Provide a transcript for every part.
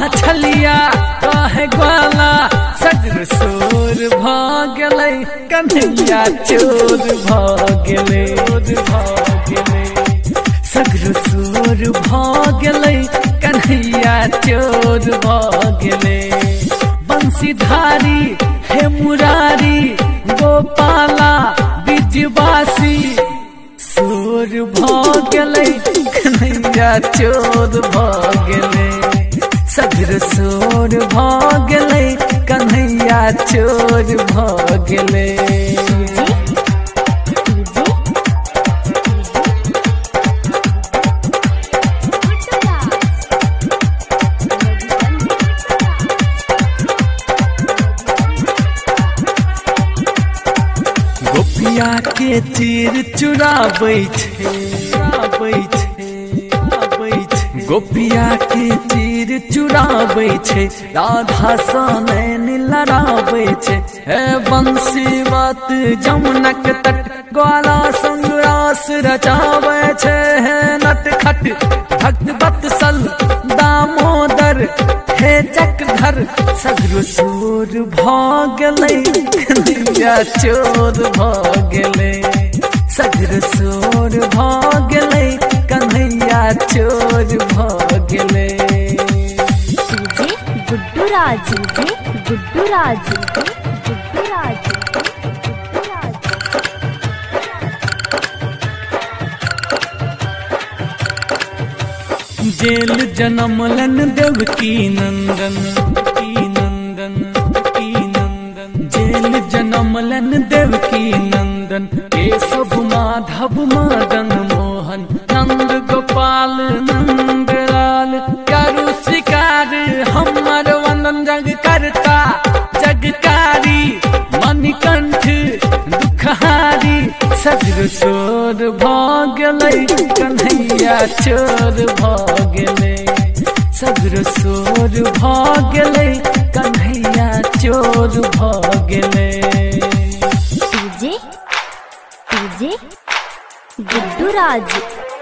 छलिया काहे ग्वाला सगर सोर भागले कन्हैया चोर भागले सगर सोर भागले कन्हैया चोर भागले बंसीधारी हे मुरारी गोपाला बिजबासी सोर भागले कन्हैया चोर भागले सगर सोर भागले कन्हैया चोर भागले गोपिया के तीर चुराबै छे गोपिया के तीर चुराबै छे राधा सनैन लड़ाबै छे हे बंसी बात जमुनक तट ग्वाला संग रास रचाबै छे हे नटखट भक्त बत्सल दामोदर हे चक्रधर सगर सोर भागले कन्हैया चोर भागले सगर सोर भागले कन्हैया चोर भागले गुड्डू राज जेल जनमलन देवकी नंदन जेल जनमलन देवकी नंदन केशव माधव मदन मोहन नंद गोपाल नंद लाल करु शिकार हमर वंदन जग करता जगकारी मणिकंठ दुखहारी सगर सोर भागले कन्हैया चोर भागले सगर सोर भागले कन्हैया चोर भागले गुड्डू राज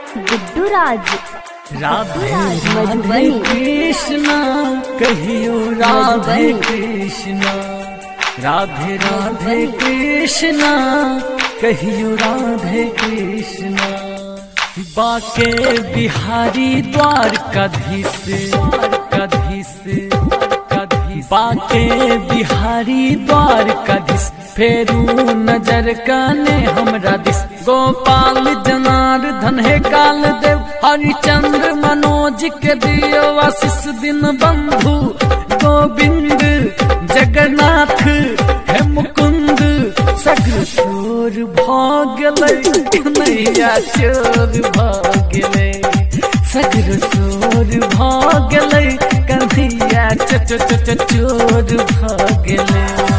राधे राधे कृष्णा कहियो राधे कृष्णा राधे राधे कृष्णा कहियो राधे कृष्णा बाके बिहारी द्वारकाधीश बाके बिहारी द्वारकाधीश फेरू नजर काने हमरा दिस गोपाल जनार्दन हे काल देव हरिचंद्र मनोज के दियो आशीष दिन बंधु गोविंद जगन्नाथ हे मुकुंद सगर सोर भागले कन्हैया चोर भागले सगर सोर भागले कन्हैया चोर भागले।